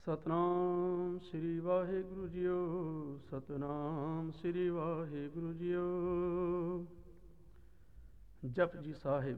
ਸਤਨਾਮ ਸ੍ਰੀ ਵਾਹਿਗੁਰੂ ਜੀਓ। ਸਤਨਾਮ ਸ੍ਰੀ ਵਾਹਿਗੁਰੂ ਜੀਓ। ਜਪਜੀ ਸਾਹਿਬ।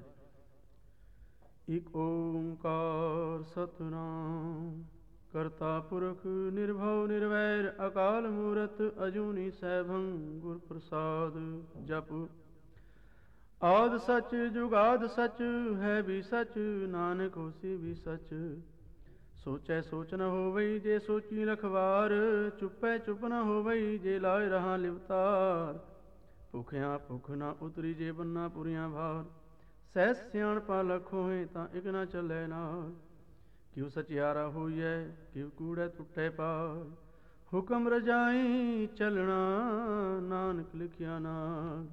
ਇਕ ਓੰਕਾਰ ਸਤਨਾਮ ਕਰਤਾ ਪੁਰਖ ਨਿਰਭਉ ਨਿਰਵੈਰ ਅਕਾਲ ਮੂਰਤ ਅਜੂਨੀ ਸੈਭੰ ਗੁਰ ਪ੍ਰਸਾਦ। ਜਪ ਆਦਿ ਸਚ ਜੁਗਾਦ ਸਚ ਹੈ ਵੀ ਸਚ ਨਾਨਕ ਹੋਸੀ ਵੀ ਸਚ। ਸੋਚੈ ਸੋਚ ਨ ਹੋਵਈ ਜੇ ਸੋਚੀ ਰਖਵਾਰ ਚੁੱਪੈ ਚੁੱਪ ਨ ਹੋਵਈ ਜੇ ਲਾਇ ਰਹਾ ਲਿਵਤਾਰ। ਭੁਖਿਆ ਭੁਖ ਨ ਉਤਰੀ ਜੇ ਬੰਨਾ ਪੁਰੀਆਂ ਭਾਰ ਸਹਿਸ ਸਿਆਣਪਾ ਲਖ ਹੋਏ ਤਾਂ ਇਕ ਨ ਚੱਲੈ ਨਾਲ। ਕਿਉ ਸਚਿਆਰਾ ਹੋਈਐ ਕਿਉ ਕੂੜੈ ਟੁੱਟੈ ਪਾਰ ਹੁਕਮ ਰਜਾਈ ਚੱਲਣਾ ਨਾਨਕ ਲਿਖਿਆ ਨਾਲ।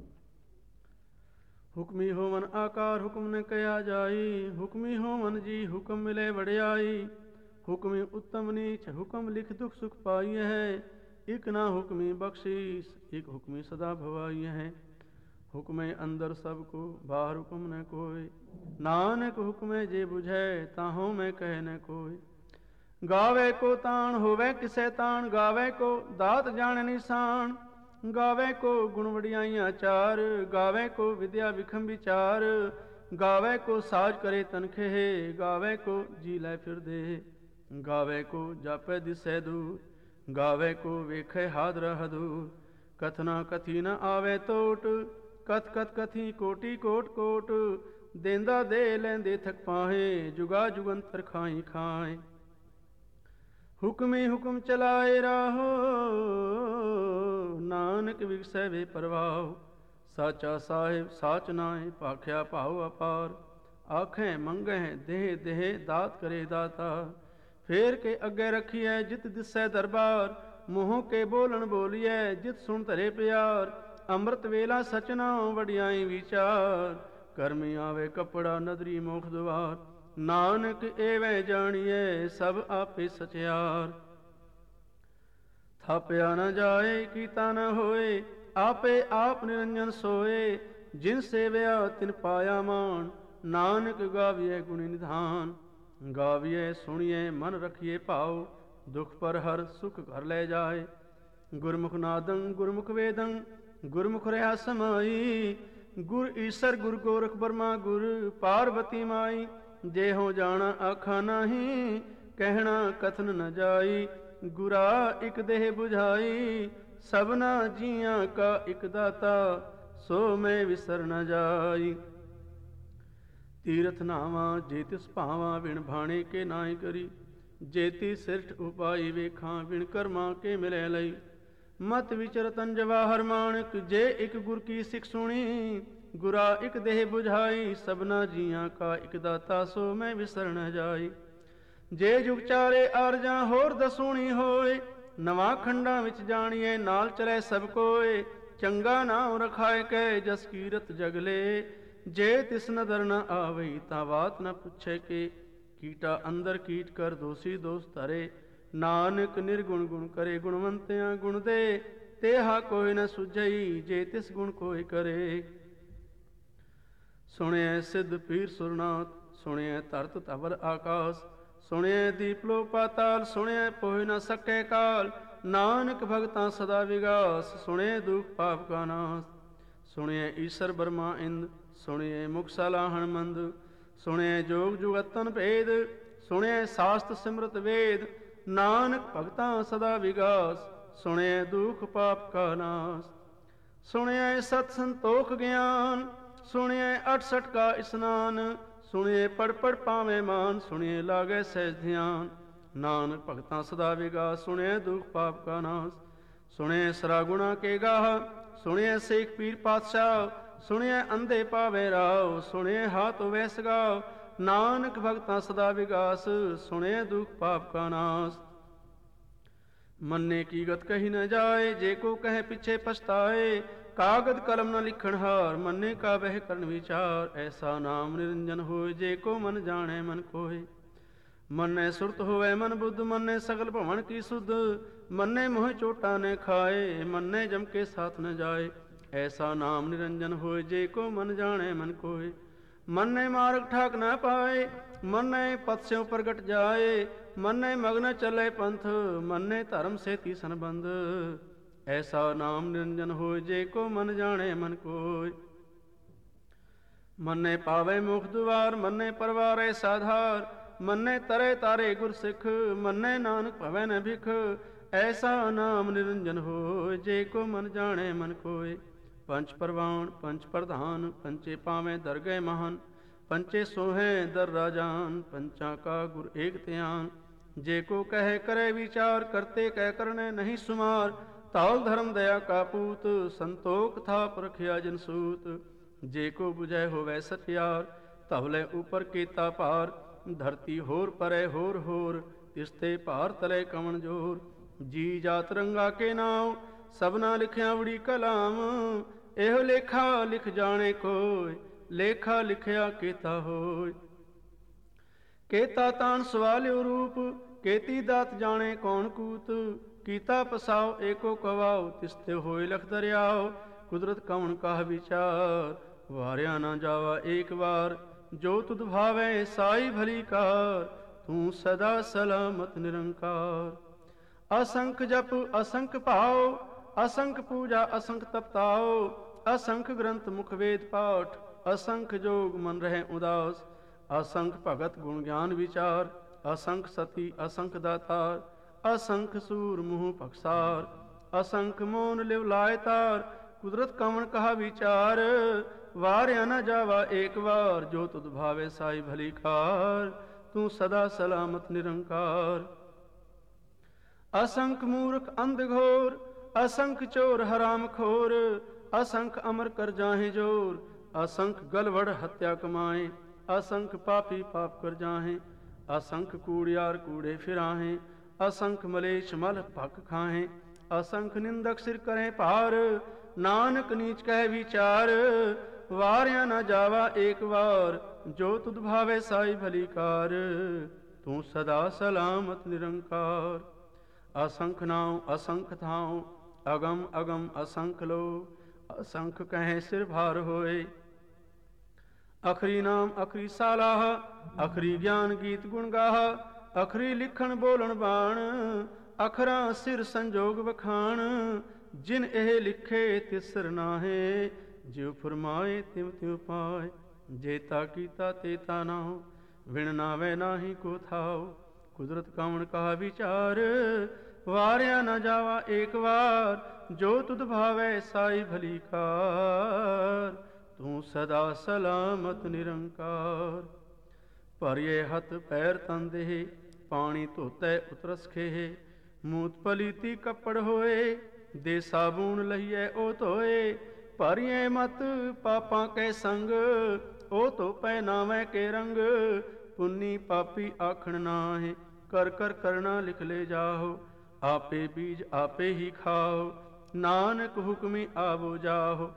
ਹੁਕਮੀ ਹੋਵਨ ਆਕਾਰ ਹੁਕਮ ਨੇ ਕਿਆ ਜਾਈ ਹੁਕਮੀ ਹੋਵਨ ਜੀ ਹੁਕਮ ਮਿਲੇ ਵਡਿਆਈ। ਹੁਕਮੀ ਉੱਤਮ ਨੀਚ ਹੁਕਮ ਲਿਖ ਦੁਖ ਸੁਖ ਪਾਈ ਹੈ। ਇਕ ਨਾ ਹੁਕਮੀ ਬਖਸ਼ੀਸ ਇਕ ਹੁਕਮੀ ਸਦਾ ਭਵਾਈ ਹੈ। ਹੁਕਮੇ ਅੰਦਰ ਸਭ ਕੋ ਬਾਹਰ ਹੁਕਮ ਨ ਕੋਇ ਨਾਨਕ ਹੁਕਮੇ ਜੇ ਬੁਝੈ ਤਾਹੋਂ ਮੈਂ ਕਹਿ ਨ ਕੋਇ। ਗਾਵੇ ਕੋ ਤਾਣ ਹੋਵੇ ਕਿਸੇ ਤਾਣ ਗਾਵੇ ਕੋ ਦਾਤ ਜਾਣ ਨਿਸ਼ਾਨ। ਗਾਵੇ ਕੋ ਗੁਣ ਵਡਿਆਈਆਂ ਚਾਰ ਗਾਵੇ ਕੋ ਵਿਦਿਆ ਵਿਖਮ ਵਿਚਾਰ। ਗਾਵੇ ਕੋ ਸਾਜ ਕਰੇ ਤਨਖੇ ਗਾਵੇ ਕੋ ਜੀ ਲੈ ਫਿਰਦੇ। ਗਾਵੇ ਕੋ ਜਾਪੈ ਦਿਸੈ ਦੂਰ ਗਾਵੇ ਕੋ ਵੇਖੈ ਹਾਦਰਾ ਹਦੂਰ। ਕਥਨਾ ਕਥੀ ਨ ਆਵੇ ਟੋਟ ਕਥ ਕਥ ਕਥੀ ਕੋਟੀ ਕੋਟ ਕੋਟ। ਦੇਂਦਾ ਦੇ ਲੈਂਦੇ ਥਕ ਪਾਹੇ ਜੁਗਾ ਜੁਗੰਤਰ ਖਾਈ ਖਾਏ। ਹੁਕਮੀ ਹੁਕਮ ਚਲਾਏ ਰਾਹੋ ਨਾਨਕ ਵਿਗਸੈ ਵੇ ਪ੍ਰਵਾਹ। ਸਾਚਾ ਸਾਹਿਬ ਸਾਚ ਨਾਏ ਭਾਖਿਆ ਭਾਉ ਅਪਾਰ। ਆਖੈ ਮੰਗਹਿ ਦੇਹ ਦੇਹ ਦਾਤ ਕਰੇ ਦਾਤਾ। ਫੇਰ ਕੇ ਅੱਗੇ ਰੱਖੀਐ ਜਿਤ ਦਿਸੈ ਦਰਬਾਰ। ਮੂੰਹ ਕੇ ਬੋਲਣ ਬੋਲੀਐ ਜਿਤ ਸੁਣ ਧਰੇ ਪਿਆਰ। ਅੰਮ੍ਰਿਤ ਵੇਲਾ ਸਚਨਾਉ ਵਡਿਆਈ ਵਿਚਾਰ। ਕਰਮੀ ਆਵੇ ਕੱਪੜਾ ਨਦਰੀ ਮੋਖ ਦੁਆਰ। ਨਾਨਕ ਏਵੇਂ ਜਾਣੀਐ ਸਭ ਆਪੇ ਸਚਿਆਰ। ਥਾਪਿਆ ਨ ਜਾਏ ਕੀਤਾ ਨ ਹੋਏ ਆਪੇ ਆਪ ਨਿਰੰਜਨ ਸੋਏ। ਜਿਨ ਸੇਵਿਆ ਤਿਨ ਪਾਇਆ ਮਾਨ ਨਾਨਕ ਗਾਵੀਐ ਗੁਣੀ ਨਿਧਾਨ। ਗਾਵੀਐ ਸੁਣੀਐ ਮਨ ਰਖੀਐ ਭਾਉ ਦੁਖ ਪਰ ਹਰ ਸੁਖ ਘਰ ਲੈ ਜਾਏ। ਗੁਰਮੁਖ ਨਾਦੰ ਗੁਰਮੁਖ ਵੇਦੰ ਗੁਰਮੁਖ ਰਹਾ ਸਮਾਈ। ਗੁਰ ਈਸਰ ਗੁਰ ਗੋਰਖ ਬਰਮਾ ਗੁਰ ਪਾਰਬਤੀ ਮਾਈ। ਦੇਹੋ ਜਾਣਾ ਆਖਾ ਨਾਹੀ ਕਹਿਣਾ ਕਥਨ ਨ ਜਾਈ। ਗੁਰਾ ਇਕ ਦੇਹ 부ਝਾਈ ਸਭਨਾ ਜੀਆਂ ਕਾ ਇਕ ਦਾਤਾ ਸੋ ਮੈਂ ਵਿਸਰ ਨ ਜਾਈ। ਤੀਰਥ ਨਾਵਾਂ ਜੇ ਤਿਸ ਭਾਵਾਂ ਵਿਣ ਭਾਣੇ ਕੇ ਨਾਇ ਕਰੀ। ਜੇਤੀ ਸਿਰਠ ਉਪਾਈ ਵੇਖਾਂ ਵਿਣ ਕਰਮਾਂ ਕੇ ਮਿਲੈ ਲਈ। ਮਤ ਵਿਚਰਤਨ ਜਵਾਹਰ ਮਾਣਕ ਜੇ ਇਕ ਗੁਰ ਕੀ ਸਿਖ ਸੁਣੀ। ਗੁਰਾ ਇਕ ਦੇਹ 부ਝਾਈ ਸਭਨਾ ਜੀਆਂ ਕਾ ਇਕ ਦਾਤਾ ਸੋ ਮੈਂ ਵਿਸਰ ਨ ਜਾਈ। ਜੇ ਜੁਗ ਚਾਰੇ ਆਰਜਾਂ ਹੋਰ ਦਸੂਣੀ ਹੋਏ ਨਵਾਂ ਖੰਡਾਂ ਵਿੱਚ ਜਾਣੀਏ ਨਾਲ ਚਲੇ ਸਭ ਕੋਏ। ਚੰਗਾ ਨਾਮ ਰਖਾਏ ਕੈ ਜਸ ਕੀਰਤ ਜਗਲੇ। ਜੇ ਤਿਸ ਨਦਰ ਨ ਆਵਈ ਤਾਂ ਬਾਤ ਨ ਪੁੱਛੇ ਕੇ। ਕੀਟਾ ਅੰਦਰ ਕੀਟ ਕਰ ਦੋਸੀ ਦੋਸ ਧਰੇ। ਨਾਨਕ ਨਿਰਗੁਣ ਗੁਣ ਕਰੇ ਗੁਣਵੰਤਿਆਂ ਗੁਣ ਦੇ। ਤੇਹਾ ਕੋਈ ਨ ਸੁਝਈ ਜੇ ਤਿਸ ਗੁਣ ਕੋਈ ਕਰੇ। ਸੁਣਿਐ ਸਿੱਧ ਪੀਰ ਸੁਰਨਾਥ ਸੁਣਿਐ ਧਰਤ ਧਵਲ ਆਕਾਸ। ਸੁਣਿਐ ਦੀਪਲੋ ਪਾਤਾਲ ਸੁਣਿਐ ਪੋਹਿ ਨ ਸਕੈ ਕਾਲ। ਨਾਨਕ ਭਗਤਾਂ ਸਦਾ ਵਿਗਾਸ ਸੁਣਿਐ ਦੁਖ ਪਾਪ ਕਾ ਨਾਸ। ਸੁਣਿਐ ਈਸਰ ਬਰਮਾ ਇੰਦ ਸੁਣਿਐ ਮੁਖ ਸਲਾਹਣ ਮੰਦ। ਸੁਣਿਐ ਜੋਗ ਜੁਗਤਨ ਭੇਦ ਸੁਣਿਐ ਸਾਸਤ ਸਿਮਰਤ ਵੇਦ। ਨਾਨਕ ਭਗਤਾਂ ਸਦਾ ਵਿਗਾਸ ਸੁਣਿਐ ਦੁਖ ਪਾਪ ਕਾ ਨਾਸ। ਸੁਣਿਐ ਸਤ ਸੰਤੋਖ ਗਿਆਨ ਸੁਣਿਐ 68 ਕਾ ਇਸਨਾਨ। ਸੁਣਿਐ ਪੜ ਪੜ ਪਾਵੇਂ ਮਾਨ ਸੁਣਿਐ ਲਾਗੈ ਸਹਿਜ ਧਿਆਨ। ਨਾਨਕ ਭਗਤਾਂ ਸਦਾ ਵਿਗਾਸ ਸੁਣਿਐ ਦੁਖ ਪਾਪ ਕਾ ਨਾਸ। ਸੁਣਿਐ ਸਰਾ ਗੁਣਾ ਕੇ ਗਾਹ ਸੁਣਿਐ ਸੇਖ ਪੀਰ ਪਾਤਸ਼ਾਹ। ਸੁਣਿਐ ਅੰਧੇ ਪਾਵੇ ਰਾਹ ਸੁਣਿਐ ਹਾਥ ਵੈਸ ਗਾਓ। ਨਾਨਕ ਭਗਤਾਂ ਸਦਾ ਵਿਗਾਸ ਸੁਣਿਐ ਦੁਖ ਪਾਪ ਕਾ ਨਾਸ। ਮੰਨੇ ਕੀ ਗਤ ਕਹੀ ਨ ਜਾਏ ਜੇ ਕੋ ਕਹੇ ਪਿੱਛੇ ਪਛਤਾਏ। ਕਾਗਦ ਕਲਮ ਨ ਲਿਖਣ ਹਾਰ ਮੰਨੇ ਕਾ ਬਹਿ ਕਰਨ ਵਿਚਾਰ। ਐਸਾ ਨਾਮ ਨਿਰੰਜਨ ਹੋਏ ਜੇ ਕੋ ਮਨ ਜਾਣੈ ਮਨ ਕੋਇ। ਮੰਨੈ ਸੁਰਤ ਹੋਵੇ ਮਨ ਬੁੱਧ ਮੰਨੈ ਸਗਲ ਭਵਨ ਕੀ ਸੁਧ। ਮੰਨੈ ਮੋਹ ਚੋਟਾ ਨ ਖਾਏ ਮੰਨੈ ਜਮ ਕੇ ਸਾਥ ਨ ਜਾਏ। ਐਸਾ ਨਾਮ ਨਿਰੰਜਨ ਹੋਏ ਜੇ ਕੋ ਮਨ ਜਾਣੈ ਮਨ ਕੋਇ। ਮੰਨੈ ਮਾਰਗ ਠਾਕ ਨ ਪਾਏ ਮੰਨੈ ਪਤ ਸਿਉ ਪ੍ਰਗਟ ਜਾਏ। ਮੰਨੇ ਮਗਨ ਚੱਲੇ ਪੰਥ, ਮੰਨੇ ਧਰਮ ਸੇਤੀ ਸੰਬੰਧ। ਐਸਾ ਨਾਮ ਨਿਰੰਜਨ ਹੋਇ, ਜੇ ਕੋ ਮਨ ਜਾਣੇ ਮਨ ਕੋਇ। ਮੰਨੇ ਪਾਵੇ ਮੁਖ ਦੁਆਰ, ਮੰਨੇ ਪਰਵਾਰ ਐਸਾ ਧਾਰ। ਮੰਨੇ ਤਰੇ ਤਾਰੇ ਗੁਰ ਸਿੱਖ, ਮੰਨੇ ਨਾਨਕ ਭਵੈ ਨ ਭਿਖ। ਐਸਾ ਨਾਮ ਨਿਰੰਜਨ ਹੋਇ, ਜੇ ਕੋ ਮਨ ਜਾਣੇ ਮਨ ਕੋਇ। ਪੰਚ ਪਰਵਾਣ ਪੰਚ ਪ੍ਰਧਾਨ, ਪੰਚੇ ਪਾਵੇਂ ਦਰਗਹਿ ਮਹਾਨ। ਪੰਚੇ ਸੋਹੈ ਦਰ ਰਾਜਾਨ, ਪੰਚਾਂ ਕਾ ਗੁਰ ਏਕ ਧਿਆਨ। ਜੇ ਕੋ ਕਹਿ ਕਰੇ ਵਿਚਾਰ, ਕਰਤੇ ਕਹਿ ਕਰਨੇ ਨਹੀਂ ਸੁਮਾਰ। ਧੌਲ ਧਰਮ ਦਇਆ ਕਾ ਪੂਤ, ਸੰਤੋਖ ਥਾਪ ਰਖਿਆ ਜਨ ਸੂਤ। ਜੇ ਕੋ ਬੁਝੈ ਹੋਵੈ ਸਚਿਆਰ, ਧਵਲੇ ਉਪਰ ਕੀਤਾ ਭਾਰ। ਧਰਤੀ ਹੋਰ ਪਰੇ ਹੋਰ ਹੋਰ, ਤਿਸ ਤੇ ਭਾਰ ਤਲੇ ਕਵਣ ਜੋਰ। ਜੀ ਜਾਤ ਰੰਗਾ ਕੇ ਨਾਮ, ਸਭਨਾ ਲਿਖਿਆ ਬੜੀ ਕਲਾਮ। ਇਹੋ ਲੇਖਾ ਲਿਖ ਜਾਣੇ ਕੋਇ, ਲੇਖਾ ਲਿਖਿਆ ਕੀਤਾ ਹੋਇ। ਕੇਤਾ ਤਾਣ ਸਵਾਲਿਓ ਰੂਪ, ਕੇਤੀ ਦਾਤ ਜਾਣੇ ਕੌਣ ਕੂਤ। ਕੀਤਾ ਪਸਾਉ ਏਕੋ ਕਵਾਉ, ਤਿਸ ਤੇ ਹੋਇ ਲਖ ਦਰਿਆਉ। ਕੁਦਰਤ ਕਵਣ ਕਾਹ ਵਿਚਾਰ, ਵਾਰਿਆ ਨਾ ਜਾਵਾ ਏਕ ਵਾਰ। ਜੋ ਤੁਧ ਭਾਵੈ ਸਾਈ ਭਲੀ ਕਾਰ, ਤੂੰ ਸਦਾ ਸਲਾਮਤ ਨਿਰੰਕਾਰ। ਅਸੰਖ ਜਪ ਅਸੰਖ ਭਾਉ, ਅਸੰਖ ਪੂਜਾ ਅਸੰਖ ਤਪਤਾਉ। ਅਸੰਖ ਗ੍ਰੰਥ ਮੁਖ ਵੇਦ ਪਾਠ, ਅਸੰਖ ਜੋਗ ਮਨ ਰਹਿ ਉਦਾਸ। ਅਸੰਖ ਭਗਤ ਗੁਣ ਗਿਆਨ ਵਿਚਾਰ, ਅਸੰਖ ਸਤੀ ਅਸੰਖ ਦਾਤਾਰ। ਅਸੰਖ ਸੂਰ ਮੂਹ ਪਖਸਾਰ, ਅਸੰਖ ਮੋਨ ਲਿਵ ਲਾਇ ਤਾਰ। ਕੁਦਰਤ ਕਵਣ ਕਹਾ ਵਿਚਾਰ, ਵਾਰਿਆ ਨ ਜਾਵਾ ਏਕ ਵਾਰ। ਜੋ ਤੁਧ ਭਾਵੇ ਸਾਈ ਭਲੀ ਕਾਰ, ਤੂੰ ਸਦਾ ਸਲਾਮਤ ਨਿਰੰਕਾਰ। ਅਸੰਖ ਮੂਰਖ ਅੰਧ ਘੋਰ, ਅਸੰਖ ਚੋਰ ਹਰਾਮ ਖੋਰ। ਅਸੰਖ ਅਮਰ ਕਰ ਜਾਹੇ ਜੋਰ, ਅਸੰਖ ਗਲਵੜ ਹੱਤਿਆ ਕਮਾਏ। ਅਸੰਖ ਪਾਪੀ ਪਾਪ ਕਰ ਜਾਹੇ, ਅਸੰਖ ਕੂੜਿਆਰ ਕੂੜੇ ਫਿਰਾਹੇ। ਅਸੰਖ ਮਲੇਛ ਮਲ ਭਕ ਖਾਹੇ, ਅਸੰਖ ਨਿੰਦਕ ਸਿਰ ਕਰੇ ਭਾਰ। ਨਾਨਕ ਨੀਚ ਕਹਿ ਵਿਚਾਰ, ਵਾਰਿਆ ਨਾ ਜਾਵਾ ਏਕ ਵਾਰ। ਜੋ ਤੁਧ ਭਾਵੇ ਸਾਈ ਭਲੀ ਕਾਰ, ਤੂੰ ਸਦਾ ਸਲਾਮਤ ਨਿਰੰਕਾਰ। ਅਸੰਖ ਨਾਉ ਅਸੰਖ ਥਾਉ, ਅਗਮ ਅਗਮ ਅਸੰਖ ਲੋ। ਅਸੰਖ ਕਹੇ ਸਿਰ ਭਾਰ ਹੋਏ। ਅਖਰੀ ਨਾਮ ਅਖਰੀ ਸਾਲਾਹ, ਅਖਰੀ ਗਿਆਨ ਗੀਤ ਗੁਣ ਗਾਹ। ਅਖਰੀ ਲਿਖਣ ਬੋਲਣ ਬਾਣ, ਅਖਰਾਂ ਸਿਰ ਸੰਜੋਗ ਵਖਾਣ। ਜਿਨ ਇਹ ਲਿਖੇ ਤਿਸ ਸਿਰ ਨਾਹੇ, ਜਿਉ ਫਰਮਾਏ ਤਿਉ ਤਿਉ ਪਾਏ। ਜੇਤਾ ਕੀਤਾ ਤੇਤਾ ਨਾਉ, ਵਿਣ ਨਾਵੇ ਨਾਹੀ ਕੋ ਥਾਉ। ਕੁਦਰਤ ਕਵਣ ਕਹਾ ਵਿਚਾਰ, ਵਾਰਿਆ ਨਾ ਜਾਵਾ ਏਕ ਵਾਰ। ਜੋ ਤੁਧ ਭਾਵੈ ਸਾਈ ਭਲੀ ਕਾਰ, ਤੂੰ ਸਦਾ ਸਲਾਮਤ ਨਿਰੰਕਾਰ। ਭਰਿਏ ਹੱਥ ਪੈਰ ਤਨ ਦੇਹ, ਪਾਣੀ ਧੋਤੈ ਉਤਰਸ ਖੇਹ। ਮੂਤ ਪਲੀਤੀ ਕੱਪੜ ਹੋਏ, ਦੇ ਸਾਬੂਨ ਲਈਐ ਉਹ ਧੋਏ। ਭਰੀਏ ਮਤ ਪਾਪਾਂ ਕੈ ਸੰਗ, ਉਹ ਧੋ ਪਹਿਨਾਵੈ ਕੇ ਰੰਗ। ਪੁੰਨੀ ਪਾਪੀ ਆਖਣ ਨਾਹੇ, ਕਰ ਕਰ ਕਰਣਾ ਲਿਖ ਲੈ ਜਾਹੋ। ਆਪੇ ਬੀਜ ਆਪੇ ਹੀ ਖਾਓ, ਨਾਨਕ ਹੁਕਮੀ ਆਵੋ ਜਾਹੋ।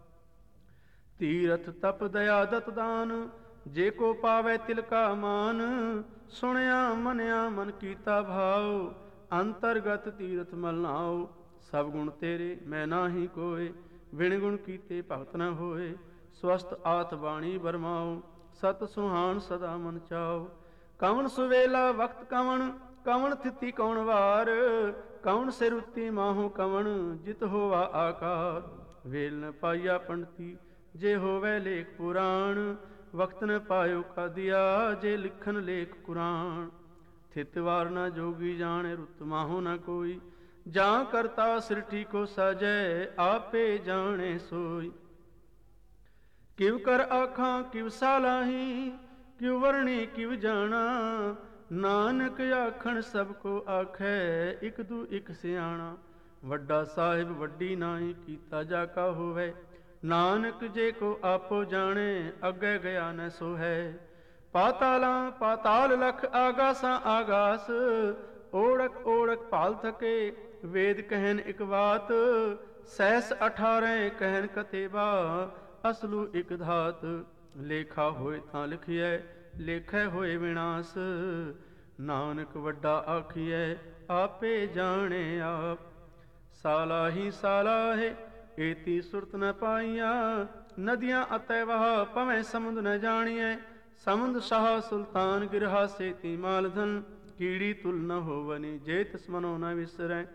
ਤੀਰਥ ਤਪ ਦਇਆ ਦਤ ਦਾਨ, ਜੇ ਕੋ ਪਾਵੈ ਤਿਲ ਕਾ ਮਾਨ। ਸੁਣਿਆ ਮੰਨਿਆ ਮਨ ਕੀਤਾ ਭਾਉ, ਅੰਤਰਗਤ ਤੀਰਥ ਮਲ ਨਾਉ। ਸਭ ਗੁਣ ਤੇਰੇ ਮੈਂ ਨਾਹੀ ਕੋਇ, ਵਿਣ ਗੁਣ ਕੀਤੇ ਭਗਤ ਨ ਹੋਏ। ਸਵਸਤ ਆਤ ਬਾਣੀ ਬਰਮਾਉ, ਸਤ ਸੁਹਾਣ ਸਦਾ ਮਨ ਚਾਉ। ਕਵਣ ਸੁਵੇਲਾ ਵਕਤ ਕਵਣ, ਕਵਣ ਥਿਤੀ ਕੌਣ ਵਾਰ। ਕਵਣ ਸਿਰ ਉੱਤੀ ਮਾਹੂ ਕਵਣ, ਜਿਤ ਹੋਵਾ ਆਕਾਰ। ਵੇਲ ਨ ਪਾਈਆ ਪੰਡਤੀ, ਜੇ ਹੋਵੇ ਲੇਖ ਪੁਰਾਣ। ਵਕਤ ਨ ਪਾਇਓ ਕਾਦੀਆ, ਜੇ ਲਿਖਨ ਲੇਖ ਕੁਰਾਨ। ਥਿਤ ਵਾਰ ਨ ਜੋਗੀ ਜਾਣੇ, ਰੁੱਤ ਮਾਹੂ ਨ ਕੋਈ। ਜਾਂ ਕਰਤਾ ਸਿਰਠੀ ਕੋ ਸਾਜੈ, ਆਪੇ ਜਾਣੇ ਸੋਈ। ਕਿਵ ਕਰ ਆਖਾਂ ਕਿਵ ਸਾਲਾਹੀ, ਕਿਵ ਵਰਣੀ ਕਿਵ ਜਾਣਾ। ਨਾਨਕ ਆਖਣ ਸਭ ਕੋ ਆਖੈ, ਇਕ ਦੂ ਇਕ ਸਿਆਣਾ। ਵੱਡਾ ਸਾਹਿਬ ਵੱਡੀ ਨਾਹੀ, ਕੀਤਾ ਜਾ ਕਾ ਹੋਵੇ। ਨਾਨਕ ਜੇ ਕੋ ਆਪੋ ਜਾਣੇ, ਅੱਗੇ ਗਿਆ ਨ ਸੋ ਹੈ। ਪਾਤਾਲਾਂ ਪਾਤਾਲ ਲਖ, ਆਗਾਸਾਂ ਆਗਾਸ। ਓੜਕ ਓੜਕ ਭਾਲ ਥਕੇ, ਵੇਦ ਕਹਿਨ ਇਕ ਬਾਤ। ਸਹਿਸ 18 ਕਹਿਨ ਕਤੇਬਾ, ਅਸਲੂ ਇਕ ਧਾਤ। ਲੇਖਾ ਹੋਏ ਤਾਂ ਲਿਖੀਐ, ਲੇਖੈ ਹੋਏ ਵਿਨਾਸ਼। ਨਾਨਕ ਵੱਡਾ ਆਖੀਐ, ਆਪੇ ਜਾਣੇ ਆਪ। ਸਾਲਾ ਹੀ ਸਾਲਾਹੇ, ਏਤੀ ਸੁਰਤ ਨ ਪਾਈਆਂ। ਨਦੀਆਂ ਅਤੈ ਵਹਾ, ਭਵੇਂ ਸਮੁੰਦ ਨ ਜਾਣੀਐ। ਸਮੁੰਦ ਸ਼ਾਹ ਸੁਲਤਾਨ ਗਿਰਹਾ, ਸੇਤੀ ਮਾਲ ਧਨ। ਕੀੜੀ ਤੁਲ ਨ ਹੋਵਨੀ, ਜੇ ਤਿਸ ਮਨੋ ਨ ਵਿਸਰੈ।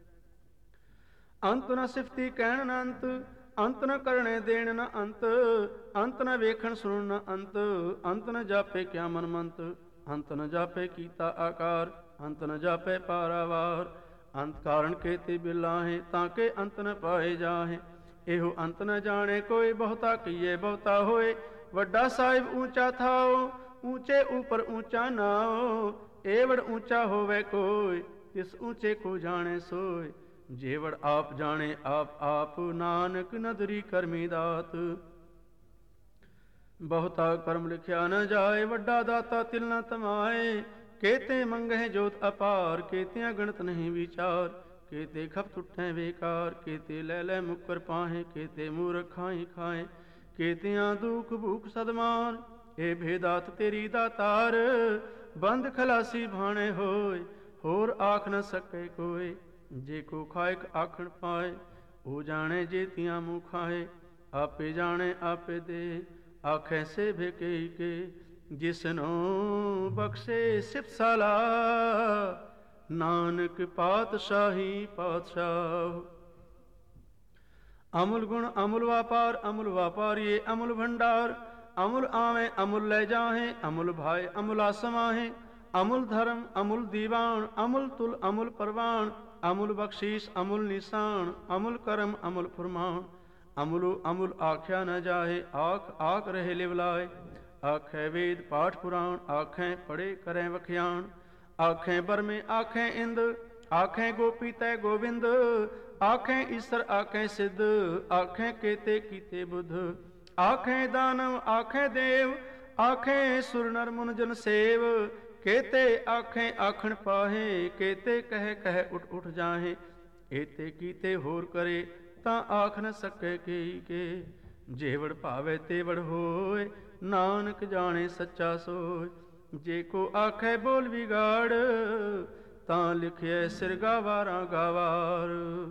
ਅੰਤ ਨ ਸਿਫਤੀ ਕਹਿਣ ਨ ਅੰਤ, ਅੰਤ ਨ ਕਰਣੇ ਦੇਣ ਨ ਅੰਤ, ਅੰਤ ਨ ਵੇਖਣ ਸੁਣਨ ਨ ਅੰਤ, ਅੰਤ ਨ ਜਾਪੇ ਕਿਆ ਮਨ ਮੰਤ, ਅੰਤ ਨ ਜਾਪੇ ਕੀਤਾ ਆਕਾਰ, ਅੰਤ ਨ ਜਾਪੇ ਪਾਰਾਵਾਰ, ਅੰਤ ਕਾਰਨ ਕੇਤੇ ਬਿਲਾਹੇ, ਤਾਂ ਕੇ ਅੰਤ ਨ ਪਾਏ ਜਾਹੇ। ਇਹੋ ਅੰਤ ਨ ਜਾਣੇ ਕੋਈ, ਬਹੁਤਾ ਕੀਏ ਬਹੁਤਾ ਹੋਏ, ਵੱਡਾ ਸਾਹਿਬ ਊਚਾ ਥਾਓ, ਊਚੇ ਉਪਰ ਊਚਾ ਨਾਓ, ਏਵੜ ਊਚਾ ਹੋਵੇ ਕੋਈ, ਤਿਸ ਊਚੇ ਕੋ ਜਾਣੇ ਸੋਏ। ਜੇਵੜ ਆਪ ਜਾਣੇ ਆਪ ਆਪ, ਨਾਨਕ ਨਦਰੀ ਕਰਮੀ ਦਾਤ। ਬਹੁਤਾ ਕਰਮ ਲਿਖਿਆ ਨ ਜਾਏ, ਵੱਡਾ ਦਾਤਾ ਤਿਲ ਨ ਤਮਾਏ, ਕੇਤੇ ਮੰਗਹਿ ਜੋਤ ਅਪਾਰ, ਕੇਤਿਆਂ ਗਣਤ ਨਹੀਂ ਵਿਚਾਰ, ਕੇਤੇ ਖਪ ਟੁੱਟੈ ਵੇਕਾਰ, ਕੇਤੇ ਲੈ ਲੈ ਮੁਕਰ ਪਾਹੇ, ਕੇਤੇ ਮੂਰਖ ਖਾਈ ਖਾਏ, ਕੇਤਿਆਂ ਦੁਖ ਭੂਖ ਸਦਮਾਨ। ਇਹ ਭੇਦਾਤ ਤੇਰੀ ਦਾਤਾਰ, ਬੰਦ ਖਲਾਸੀ ਭਾਣੇ ਹੋਏ, ਹੋਰ ਆਖ ਨ ਸਕੇ ਕੋਏ। ਜੇ ਕੋ ਖਾਇਕ ਆਖਣ ਪਾਏ, ਉਹ ਜਾਣੇ ਜੇਤੀਆਂ ਮੂੰਹ ਖਾਏ, ਆਪੇ ਜਾਣੇ ਆਪੇ ਦੇ, ਆਖੈ ਸੇ ਭੇਕਈ ਕੇ, ਜਿਸਨੋ ਬਖਸ਼ੇ ਸਿਫਤ ਸਾਲਾ, ਨਾਨਕ ਪਾਤਸ਼ਾਹੀ ਪਾਤਸ਼ਾਹ। ਅਮੁਲ ਗੁਣ ਅਮੁਲ ਵਾਪਾਰ, ਅਮੁਲ ਵਾਪਾਰੀਏ ਅਮੁਲ ਭੰਡਾਰ, ਅਮੁਲ ਆਵੇਂ ਅਮੁਲ ਲੈ ਜਾਹੇ, ਅਮੁਲ ਭਾਏ ਅਮੁਲਾ ਸਮਾਹੇ, ਅਮੁਲ ਧਰਮ ਅਮੁਲ ਦੀਵਾਨ, ਅਮੁਲ ਤੁਲ ਅਮੁਲ ਪਰਵਾਨ, ਅਮੁਲ ਬਖਸ਼ੀਸ਼ ਅਮੁਲ ਨਿਸ਼ਾਨ, ਅਮੁਲ ਕਰਮ ਅਮੁਲ ਫੁਰਮਾਨ। ਅਮੁਲੋ ਅਮੁਲ ਆਖਿਆ ਨ ਜਾਹੇ, ਆਖ ਆਖ ਰਹੇ ਲਿਵਲਾਏ, ਆਖੈ ਵੇਦ ਪਾਠ ਪੁਰਾਣ, ਆਖੈ ਪੜੇ ਕਰੈ ਵਖਿਆਣ, ਆਖੈ ਬਰਮੇ ਆਖੈ ਇੰਦ, ਆਖੈ ਗੋਪੀ ਤੈ ਗੋਬਿੰਦ, ਆਖੈ ਈਸਰ ਆਖੈ ਸਿੱਧ, ਆਖੈ ਕੇਤੇ ਕੀਤੇ ਬੁੱਧ, ਆਖੈ ਦਾਨਵ ਆਖੈ ਦੇਵ, ਆਖੈ ਸੁਰ ਨਰ ਮੁਨ ਜਨ ਸੇਵ, ਕੇਤੇ ਆਖੈ ਆਖਣ ਪਾਹੇ, ਕੇਤੇ ਕਹਿ ਕਹਿ ਉਠ ਉਠ ਜਾਹੇ। ਏਤੇ ਕੀਤੇ ਹੋਰ ਕਰੇ, ਤਾਂ ਆਖ ਨ ਸਕੇ ਕੀ ਕੇ, ਜੇਵੜ ਭਾਵੇ ਤੇਵੜ ਹੋਏ, ਨਾਨਕ ਜਾਣੇ ਸੱਚਾ ਸੋਏ। ਜੇ ਕੋ ਆਖੈ ਬੋਲ ਵਿਗਾੜ, ਤਾਂ ਲਿਖਿਐ ਸਿਰ ਗਾਵਾਰਾਂ ਗਾਵਾਰ।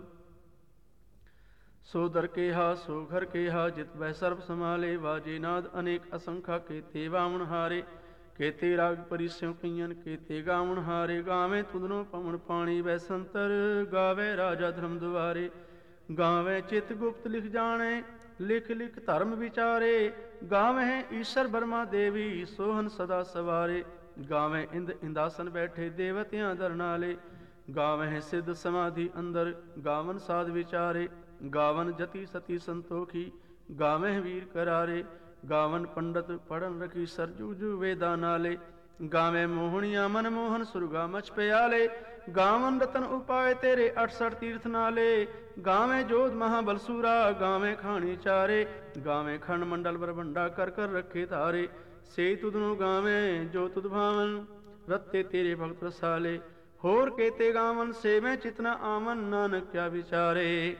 ਸੋ ਦਰ ਕੇਹਾ ਸੋ ਘਰ ਕੇਹਾ, ਜਿਤ ਬਹਿ ਸਰਬ ਸਮਾਲੇ, ਵਾਜੇ ਨਾਦ ਅਨੇਕ ਅਸੰਖਾ, ਕੇਤੇ ਵਾਵਣ ਹਾਰੇ, ਕੇਤੇ ਰਾਗ ਪਰਿਸਿਉ ਕਈਅਨ, ਕੇਤੇ ਗਾਵਣ ਹਾਰੇ। ਗਾਵੇਂ ਤੁਧਨੋ ਪਵਨ ਪਾਣੀ ਬੈਸੰਤਰ, ਗਾਵੇ ਰਾਜਾ ਧਰਮ ਦੁਆਰੇ, ਗਾਵੇਂ ਚਿਤ ਗੁਪਤ ਲਿਖ ਜਾਣੇ, ਲਿਖ ਲਿਖ ਧਰਮ ਵਿਚਾਰੇ, ਗਾਵੇਂ ਈਸ਼ਰ ਬਰਮਾ ਦੇਵੀ, ਸੋਹਨ ਸਦਾ ਸਵਾਰੇ, ਗਾਵੇਂ ਇੰਦ ਇੰਦਾਸਨ ਬੈਠੇ ਦੇਵਤਿਆਂ ਦਰਨਾਲੇ, ਗਾਵੇਂ ਸਿੱਧ ਸਮਾਧੀ ਅੰਦਰ, ਗਾਵਨ ਸਾਧ ਵਿਚਾਰੇ, ਗਾਵਨ ਜਤੀ ਸਤੀ ਸੰਤੋਖੀ, ਗਾਵੇਂ ਵੀਰ ਕਰਾਰੇ, ਗਾਵਨ ਪੰਡਤ ਪੜਨ ਰਖੀ ਸਰਜੂ ਜੂ ਵੇਦਾ ਨਾਲੇ, ਗਾਵੇਂ ਮੋਹਣੀਆਂ ਮਨ ਮੋਹਨ ਸੁਰਗਾ ਮਚ ਪਿਆਲੇ, ਗਾਵਨ ਰਤਨ ਉਪਾਏ ਤੇਰੇ 68 ਤੀਰਥ ਨਾਲੇ, ਗਾਵੇਂ ਜੋਧ ਮਹਾਬਲਸੂਰਾ, ਗਾਵੇਂ ਖਾਣੀ ਚਾਰੇ, ਗਾਵੇਂ ਖੰਡ ਮੰਡਲ ਬਰਬੰਡਾ ਕਰ ਕਰ ਰੱਖੇ ਧਾਰੇ, ਸੇ ਤੁਧਨੋਂ ਗਾਵੇਂ ਜੋ ਤੁਧ ਭਾਵਨ, ਰਤੇ ਤੇਰੇ ਭਗਤ ਰਸਾਲੇ, ਹੋਰ ਕੇਤੇ ਗਾਵਨ ਸੇਵੇਂ ਚਿਤਨਾ ਆਵਨ, ਨਾਨਕ ਕਿਆ ਵਿਚਾਰੇ।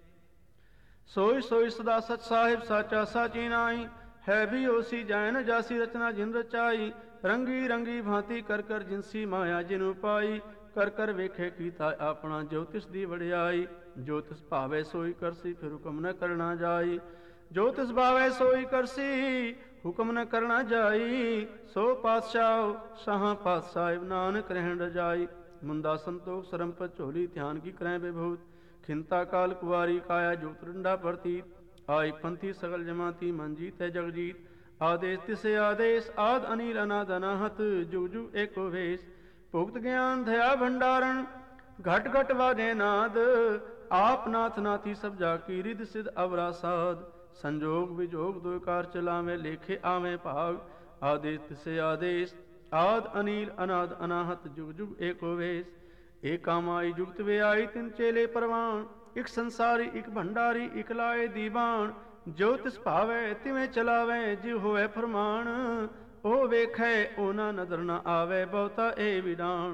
ਸੋਈ ਸੋਈ ਸਦਾ ਸਚ ਸਾਹਿਬ ਸਾਚਾ ਸਾਚੀ ਨਾਈ, ਹੈ ਵੀ ਹੋਸੀ ਜਾਇ ਨ ਜਾਸੀ, ਰਚਨਾ ਜਿਨ ਰਚਾਈ, ਰੰਗੀ ਰੰਗੀ ਭਾਂਤੀ ਕਰ ਕਰ ਜਿਨਸੀ ਮਾਇਆ ਜਿਨੁ ਪਾਈ, ਕਰ ਕਰ ਵੇਖੇ ਕੀਤਾ ਆਪਣਾ, ਜੋ ਤਿਸ ਦੀ ਵਡਿਆਈ, ਜੋ ਤਿਸ ਭਾਵੇ ਸੋਈ ਕਰਸੀ, ਫਿਰ ਹੁਕਮ ਨ ਕਰਨਾ ਜਾਈ, ਜੋ ਤਿਸ ਭਾਵੇ ਸੋਈ ਕਰਸੀ, ਹੁਕਮ ਨ ਕਰਨਾ ਜਾਈ। ਸੋ ਪਾਤਸ਼ਾਹ ਸ਼ਾਹਾਂ ਪਾਤਸ਼ਾਹਿਬ, ਨਾਨਕ ਰਹਿਣ ਰਜਾਈ, ਮੁੰਦਾ ਸੰਤੋਖ ਸਰੰਪਤ ਝੋਲੀ, ਧਿਆਨ ਕੀ ਕਰੈ ਵਿਭੂਤ, ਖਿੰਤਾ ਕਾਲ ਕੁਵਾਰੀ ਕਾਇਆ, ਜੋਤ ਰੰਡਾ ਪ੍ਰਤੀਤ, ਆਈ ਪੰਥੀ ਸਗਲ ਜਮਾਤੀ, ਮਨ ਜੀਤੈ ਜਗਜੀਤ, ਆਦੇਸ ਤਿਸੇ ਆਦੇਸ, ਆਦ ਅਨੀਲ ਅਨਾਦ ਅਨਾਹਤ, ਜੁਗ ਜੁਗ ਏਕੋ ਵੇਸ, ਭੁਗਤ ਗਿਆਨ ਧਿਆ ਭੰਡਾਰਨ, ਘਟ ਘਟ ਵਾਜੇ ਨਾਦ, ਆਪ ਨਾਥ ਨਾਥੀ ਸਭ ਜਾ ਕੀ, ਰਿਧ ਸਿਧ ਅਵਰਾ ਸਾਧ, ਸੰਜੋਗ ਵਿਜੋਗ ਦੁਇ ਕਾਰ ਚਲਾਵੇਂ, ਲੇਖੇ ਆਵੇਂ ਭਾਗ, ਆਦੇਸ ਤਿਸੇ ਆਦੇਸ, ਆਦ ਅਨੀਲ ਅਨਾਦ ਅਨਾਹਤ, ਜੁਗ ਜੁਗ ਏਕੋ ਵੇਸ, ਏਕਾ ਮਾਈ ਜੁਗਤ ਵੇ ਆਈ, ਤਿਨ ਚੇਲੇ ਪਰਵਾਨ, ਇਕ ਸੰਸਾਰੀ ਇਕ ਭੰਡਾਰੀ, ਇਕ ਲਾਏ ਦੀਵਾਨ, ਜੋ ਤਿਸ ਭਾਵੇ ਤਿਵੇਂ ਚਲਾਵੇ, ਜਿਉ ਹੋਵੇ ਫਰਮਾਨ, ਉਹ ਵੇਖੈ ਉਹ ਨਾ ਨਦਰ ਨ ਆਵੇ, ਬਹੁਤਾ ਇਹ ਵਿਡਾਨ।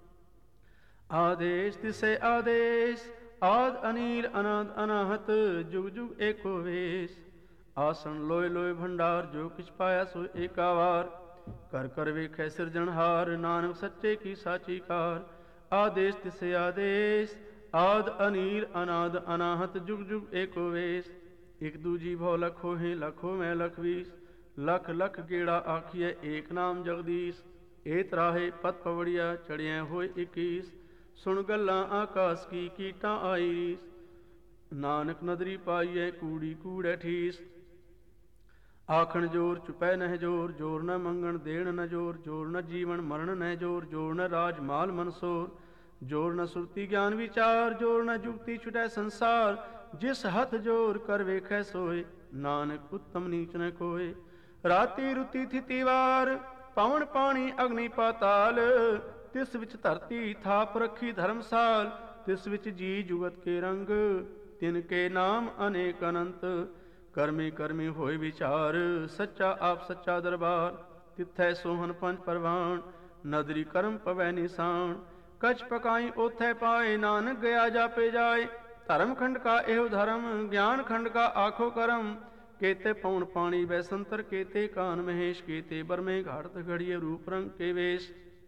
ਆਦੇਸ ਤਿਸੇ ਆਦੇਸ, ਆਦ ਅਨੀਲ ਅਨਾਦ ਅਨਾਹਤ, ਜੁਗ ਜੁਗ ਏਕੋ ਵੇਸ, ਆਸਣ ਲੋਏ ਲੋਏ ਭੰਡਾਰ, ਜੋ ਕਿਛ ਪਾਇਆ ਸੋ ਏਕਾ ਵਾਰ, ਕਰ ਕਰ ਵੇਖੈ ਸਿਰਜਣਹਾਰ, ਨਾਨਕ ਸੱਚੇ ਕੀ ਸਾਚੀ ਕਾਰ। ਆਦੇਸ ਤਿਸੇ ਆਦੇਸ, ਆਦ ਅਨੀਲ ਅਨਾਦ ਅਨਾਹਤ, ਜੁਗ ਜੁਗ ਏਕੋ ਵੇਸ, ਇਕ ਦੂਜੀ ਭਉ ਲਖੋ ਹੈ, ਲਖੋ ਮੈਂ ਲਖ ਵੀਸ, ਲਖ ਲਖ ਗੇੜਾ ਆਖੀਐ, ਏਕ ਨਾਮ ਜਗਦੀਸ਼, ਏ ਤਰਾਹੇ ਪਤ ਪਵੜੀਆ ਚੜਿਆ ਹੋਏ 21। ਸੁਣ ਗੱਲਾਂ ਆਕਾਸ ਕੀ ਕੀਟਾਂ ਆਈ ਰੀਸ। ਨਾਨਕ ਨਦਰੀ ਪਾਈਐ ਕੂੜੀ ਕੂੜੈ ਠੀਸ। ਆਖਣ ਜੋਰ ਚੁਪੈ ਨਹਿ ਜੋਰ, ਜੋਰ ਨ ਮੰਗਣ ਦੇਣ ਨ ਜੋਰ, ਜੋਰ ਨ ਜੀਵਨ ਮਰਨ ਨਹਿ ਜੋਰ, ਜੋਰ ਨ ਰਾਜ ਮਾਲ ਮਨਸੋਰ, ਜੋਰ ਨ ਸੁਰਤੀ ਗਿਆਨ ਵਿਚਾਰ, ਜੋਰ ਨ ਜੁਗਤੀ ਛੁਟੈ ਸੰਸਾਰ। ਜਿਸ ਹੱਥ ਜੋਰ ਕਰ ਵੇਖੈ ਸੋਏ, ਨਾਨਕ ਉੱਤਮ ਨੀਚ ਨ ਕੋਏ। ਰਾਤੀ ਰੁਤੀ ਥਿਤੀ ਵਾਰ, ਪਵਨ ਪਾਣੀ ਅਗਨੀ ਪਾਤਾਲ, ਤਿਸ ਵਿੱਚ ਧਰਤੀ ਥਾਪ ਰੱਖੀ ਧਰਮਸਾਲ। ਤਿਸ ਵਿੱਚ ਜੀ ਜੁਗਤ ਕੇ ਰੰਗ, ਤਿਨ ਕੇ ਨਾਮ ਅਨੇਕ ਅਨੰਤ। ਕਰਮੀ ਕਰਮੀ ਹੋਏ ਵਿਚਾਰ, ਸੱਚਾ ਆਪ ਸੱਚਾ ਦਰਬਾਰ। ਤਿੱਥੈ ਸੋਹਨ ਪੰਜ ਪਰਵਾਨ, ਨਦਰੀ ਕਰਮ ਪਵੈ ਨਿਸ਼ਾਨ। ਕਛ ਪਕਾਈ ਓਥੈ ਪਾਏ, ਨਾਨਕ ਗਿਆ ਜਾਪੇ ਜਾਏ। ਧਰਮ ਖੰਡ ਕਾ ਇਹੋ ਧਰਮ, ਗਿਆਨ ਖੰਡ ਕਾ ਆਖੋ ਕਰਮ। केते पौन पाणी वैसंतर, केते कान महेश, केते बरमे घाड़त घड़िए रूप रंग के वेश।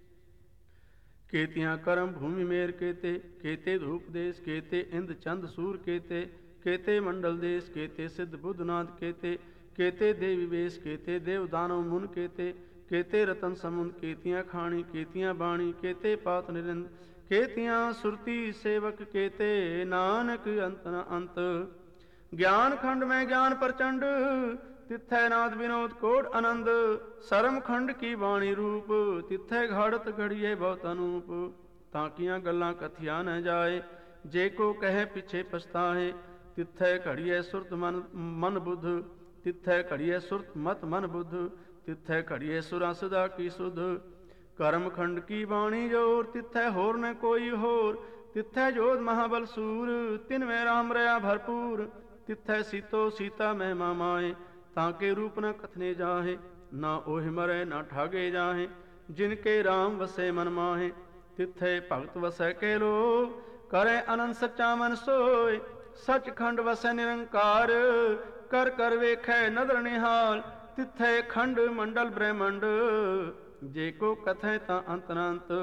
केतियाँ करम भूमि मेर, केते केते धूप देश, केते इंद चंद सूर, केते केते मंडल देश, केते सिद्ध बुद्धनाथ, केते केते देवी वेश, केते देव दानव मुन, केते केते रतन समुंद। केतियाँ खाणी केतियाँ बाणी, केते पात निरिंद, केतियाँ सुरती सेवक, केते नानक अंत न अंत। ज्ञान खंड में ज्ञान प्रचंड, तिथै नाद विनोद कोट आनंद। सरम खंड की बाणी रूप, तिथै घाड़त घड़िए बहुत अनूप। ताकियां गल्लां कथिया न जाए, जे को कहे पिछे पछताए। तिथै घड़िए सुरत मन बुध, तिथै घड़िए सुरत मत मन बुध, तिथै घड़िए सुरा सदा की सुध। कर्म खंड की बाणी जोर, तिथै होर न कोई होर। तिथै जोध महाबल सूर, तिन में राम रया भरपूर। तिथै सीतो सीता महिमा माए, ताके रूप न कथने जाहे। ना ओहि मरै ना ठागे जाहे, जिनके राम वसे मन माहे। तिथै भगत वसै के लो, करे अनंत सच्चा मन सोय। सच खंड वसै निरंकार, कर कर वेखै नदर निहाल। तिथै खंड मंडल ब्रह्मंड, जे को कथै ता अंत अनंत।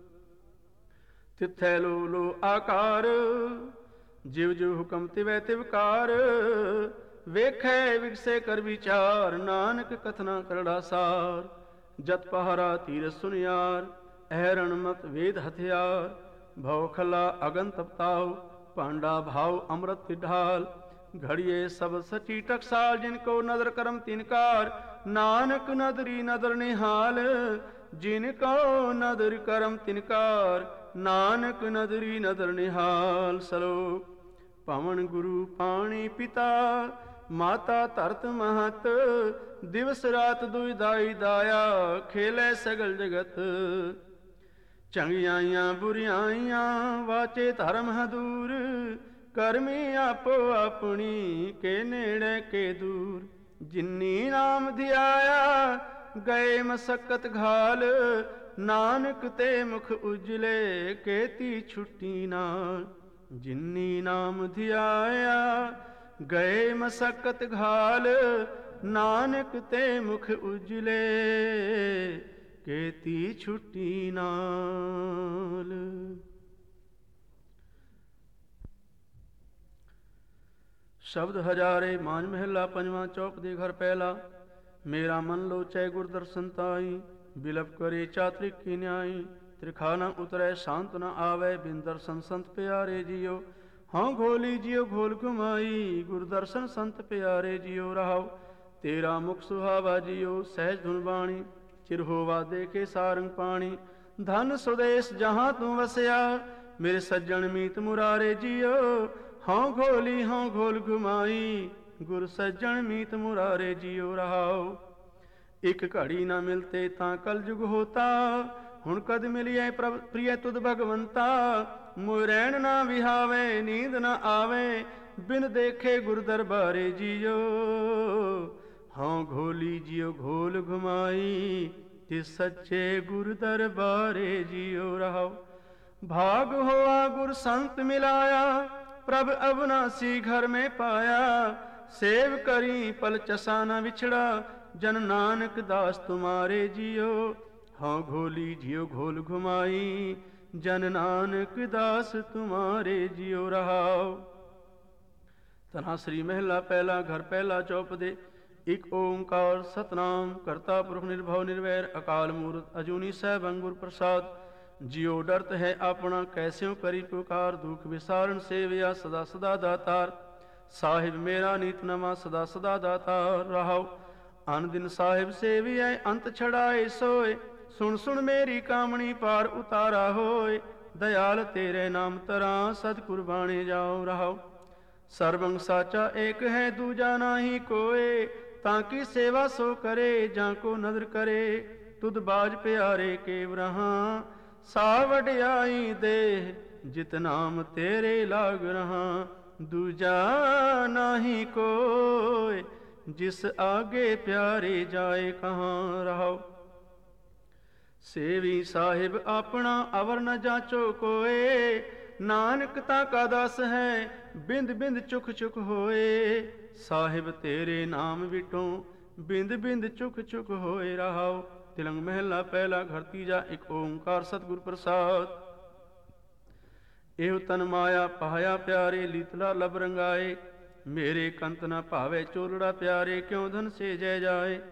तिथै लो लो आकार, ਜਿਵ ਜਿਵ ਹੁਕਮ ਤਿਵੈ ਤਿਵਕਾਰ। ਵੇਖੈ ਵਿਗਸੇ ਕਰ ਵਿਚਾਰ, ਨਾਨਕ ਕਥਨਾ ਕਰੜਾ ਸਾਰ। ਜਤ ਪਹਾਰਾ ਤੀਰ ਸੁਨਿਆਰ, ਅਹਰਣ ਮਤ ਵੇਦ ਹਥਿਆਰ। ਭਉ ਖਲਾ ਅਗਨ ਤਪਤਾਉ, ਭਾਂਡਾ ਭਾਉ ਅੰਮ੍ਰਿਤ ਢਾਲ। ਘੜੀਏ ਸਭ ਸਚੀ ਟਕਸਾਲ, ਜਿਨ ਕੋ ਨਦਰ ਕਰਮ ਤਿਨਕਾਰ। ਨਾਨਕ ਨਦਰੀ ਨਦਰ ਨਿਹਾਲ, ਜਿਨ ਕੋ ਨਦਰ ਕਰਮ ਤਿਨਕਾਰ। ਨਾਨਕ ਨਦਰੀ ਨਦਰ ਨਿਹਾਲ। ਸਲੋਕ। ਪਵਨ ਗੁਰੂ ਪਾਣੀ ਪਿਤਾ, ਮਾਤਾ ਧਰਤ ਮਹਤ। ਦਿਵਸ ਰਾਤ ਦੁਇ ਦਾਈ ਦਾਇਆ, ਖੇਲੇ ਸਗਲ ਜਗਤ। ਚੰਗਿਆਈਆਂ ਬੁਰਿਆਈਆਂ, ਵਾਚੇ ਧਰਮ ਹਦੂਰ। ਕਰਮੀ ਆਪੋ ਆਪਣੀ, ਕੇ ਨੇੜੇ ਕੇ ਦੂਰ। ਜਿਨੀ ਨਾਮ ਧਿਆਇਆ, ਗਏ ਮਸਕਤ ਘਾਲ। ਨਾਨਕ ਤੇ ਮੁਖ ਉਜਲੇ, ਕੇਤੀ ਛੁੱਟੀ ਨਾਲ। ਜਿਨੀ ਨਾਮ ਧਿਆਇਆ, ਗਏ ਮਸਕਤ ਘਾਲ। ਨਾਨਕ ਤੇ ਮੁਖ ਉਜਲੇ, ਕੇਤੀ ਛੁੱਟੀ ਨਾਲ। ਸ਼ਬਦ ਹਜ਼ਾਰੇ ਮਾਂਝ ਮਹਿਲਾ ਪੰਜਵਾਂ, ਚੌਕ ਦੇ ਘਰ ਪਹਿਲਾ। ਮੇਰਾ ਮਨ ਲੋਚੈ ਗੁਰ ਦਰਸ਼ਨ ਤਾਈ, ਬਿਲਪ ਕਰੇ ਚਾਤ੍ਰਿਕ ਕੀ ਨਿਆਈ। त्रिखा न उतरै शांत न आवे, बिन दर्शन संत प्यारे जियो। हाँ घोली जियो घोल घुमाई, गुर दर्शन संत प्यारे जियो। रहाओ तेरा मुख सुहावा जियो, सहज धुन बाणी। चिर होवा देखे सारंग पाणी। धन सुदेश जहाँ तू वसया, मेरे सज्जन मीत मुरारे जियो। हाँ घोल घुमाई, गुर सज्जन मीत मुरारे जियो। रहाओ एक घड़ी न मिलते तां कल जुग होता, ਹੁਣ ਕਦ ਮਿਲਿਐ ਪ੍ਰਭ ਪ੍ਰਿਯ ਤੁਧ ਭਗਵੰਤਾ। ਮੋਇ ਰਹਿਣ ਨਾ ਵਿਹਾਵੇ, ਨੀਂਦ ਨਾ ਆਵੇ, ਬਿਨ ਦੇਖੇ ਗੁਰ ਦਰਬਾਰੇ ਜਿਉ। ਹਾਂ ਘੋਲੀ ਜਿਉ ਘੋਲ ਘੁਮਾਈ, ਤਿਸ ਸੱਚੇ ਗੁਰ ਦਰਬਾਰੇ ਜਿਉ। ਰਹਾਉ भाग होआ गुर संत मिलाया, प्रभ अविनाशी घर में पाया। सेव करी पल चसा न विछड़ा, जन नानक दास तुम्हारे जियो। हाँ घोली जियो घोल घुमाई, जन नानक दास तुम्हारे जियो। रहाओ तनासरी महला पहला, घर पहला चौपदे। ਇਕ ਓੰਕਾਰ ਸਤਨਾਮ ਕਰਤਾ ਪੁਰਖ ਨਿਰਭਉ ਨਿਰਵੈਰ ਅਕਾਲ ਮੂਰਤ ਅਜੂਨੀ ਸੈਭੰ ਗੁਰ ਪ੍ਰਸਾਦ। ਜਿਉ ਡਰਤ ਹੈ ਆਪਣਾ ਕੈਸਿਉ ਕਰੀ ਪੁਕਾਰ, ਦੁਖ ਵਿਸਾਰਨ ਸੇਵਿਆ ਸਦਾ ਸਦਾ ਦਾਤਾਰ। ਸਾਹਿਬ ਮੇਰਾ ਨੀਤ ਨਵਾਂ ਸਦਾ ਸਦਾ ਦਾਤਾਰ ਰਹਾਉ। ਅਨ ਦਿਨ ਸਾਹਿਬ ਸੇਵੀਐ ਅੰਤ ਛੜਾਏ ਸੋਏ, ਸੁਣ ਸੁਣ ਮੇਰੀ ਕਾਮਣੀ ਪਾਰ ਉਤਾਰਾ ਹੋਏ। ਦਇਆਲ ਤੇਰੇ ਨਾਮ ਤਰਾਂ ਸਦ ਕੁਰਬਾਣੇ ਜਾਉ ਰਹਾਉ। ਸਰਬੰਗ ਸਾਚਾ ਏਕ ਹੈ ਦੂਜਾ ਨਾਹੀ ਕੋਏ, ਤਾਂ ਕੀ ਸੇਵਾ ਸੋ ਕਰੇ ਜਾਂ ਕੋ ਨਦਰ ਕਰੇ। ਤੁਧ ਬਾਜ ਪਿਆਰੇ ਕੇਵ ਰਹਾ, ਸਾ ਵਡਿਆਈ ਦੇ ਜਿਤ ਨਾਮ ਤੇਰੇ ਲਾਗ ਰਹਾ। ਦੂਜਾ ਨਾਹੀ ਕੋਏ, ਜਿਸ ਆਗੇ ਪਿਆਰੇ ਜਾਏ ਕਹਾਂ ਰਹਾਉ। ਸੇਵੀ ਸਾਹਿਬ ਆਪਣਾ ਅਵਰ ਨ ਜਾਚੋ ਕੋਏ, ਨਾਨਕ ਤਾਂ ਕਾ ਦਾਸ ਹੈ ਬਿੰਦ ਬਿੰਦ ਚੁਖ ਚੁਖ ਹੋਏ। ਸਾਹਿਬ ਤੇਰੇ ਨਾਮ ਵਿਟੋਂ ਬਿੰਦ ਬਿੰਦ ਚੁਖ ਚੁਖ ਹੋਏ ਰਹਾਉ। ਤਿਲੰਗ ਮਹਿਲਾ ਪਹਿਲਾ ਘਰ ਤੀਜਾ ਇਕ ਓੰਕਾਰ ਸਤਿਗੁਰ ਪ੍ਰਸਾਦ। ਇਹੋ ਤਨ ਮਾਇਆ ਪਾਇਆ ਪਿਆਰੇ, ਲੀਤਲਾ ਲਬ ਰੰਗਾਏ। ਮੇਰੇ ਕੰਤ ਨ ਭਾਵੇ ਚੋਲੜਾ ਪਿਆਰੇ, ਕਿਉ ਧਨ ਸੇ ਜੈ ਜਾਏ।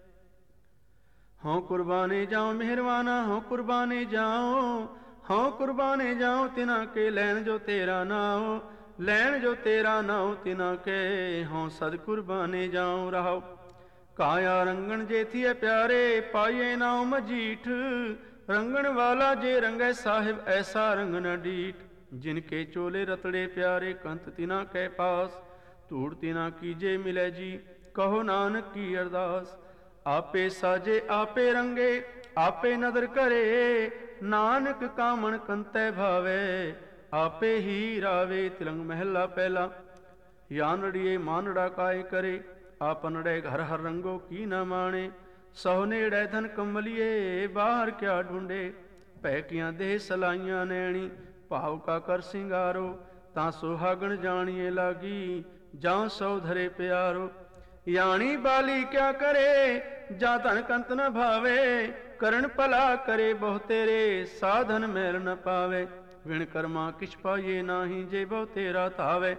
ਹਉ ਕੁਰਬਾਨੇ ਜਾਉ ਮਿਹਰਵਾਨਾ, ਹਉ ਕੁਰਬਾਨੇ ਜਾਉ, ਹਉ ਕੁਰਬਾਨੇ ਜਾਉ ਤਿਨਾ ਕੇ ਲੈਣ ਜੋ ਤੇਰਾ ਨਾਉ। ਲੈਣ ਜੋ ਤੇਰਾ ਨਾਉ ਤਿਨਾ ਕੇ, ਹਉ ਸਦ ਕੁਰਬਾਨੇ ਜਾਉ ਰਹਾਉ। ਕਾਇਆ ਰੰਗਣ ਜੇਥੀਏ ਪਿਆਰੇ, ਪਾਈਏ ਨਾਉ ਮਜੀਠ। ਰੰਗਣ ਵਾਲਾ ਜੇ ਰੰਗੈ ਸਾਹਿਬ, ਐਸਾ ਰੰਗ ਨ ਡੀਠ। ਜਿਨ ਕੇ ਚੋਲੇ ਰਤੜੇ ਪਿਆਰੇ, ਕੰਤ ਤਿਨਾ ਕੈ ਪਾਸ। ਧੂੜ ਤਿਨਾ ਕੀਜੇ ਮਿਲੈ ਜੀ, ਕਹੋ ਨਾਨਕ ਕੀ ਅਰਦਾਸ। ਆਪੇ ਸਾਜੇ ਆਪੇ ਰੰਗੇ, ਆਪੇ ਨਦਰ ਕਰੇ। ਨਾਨਕ ਕਾਮਣ ਕੰਤੈ ਭਾਵੇ, ਆਪੇ ਹੀ ਰਾਵੇ। ਤਿਲੰਗ ਮਹਿਲਾ ਪਹਿਲਾ। ਯਾਨੜੀਏ ਮਾਨੜਾ ਕਾਇ ਕਰੇ, ਆਪਨੜੇ ਘਰ ਹਰ ਰੰਗੋ ਕੀ ਨ ਮਾਣੇ। ਸਹੁ ਨੇੜੈ ਧਨ ਕਮਲੀਏ, ਬਾਹਰ ਕਿਆ ਢੂੰਡੇ। ਭੈ ਕੀਆਂ ਦੇਹ ਸਲਾਈਆਂ ਨੈਣੀ, ਭਾਵ ਕਾ ਕਰ ਸਿੰਗਾਰੋ। ਤਾਂ ਸੁਹਾਗਣ ਜਾਣੀਏ ਲਾਗੀ, ਜਾਂ ਸੋ ਧਰੇ ਪਿਆਰੋ। ਯਾਣੀ ਬਾਲੀ ਕਿਆ ਕਰੇ, ਜਾਂ ਧਨ ਕੰਤ ਨ ਭਾਵੇ। ਕਰਨ ਭਲਾ ਕਰੇ ਬਹੁ ਤੇਰੇ, ਸਾਧਨ ਮੈਲ ਨ ਪਾਵੇ। ਵਿਣ ਕਰਮਾ ਕਿਛ ਪਾਈਏ ਨਾਹੀ, ਜੇ ਬਹੁ ਤੇਰਾ ਧਾਵੇ।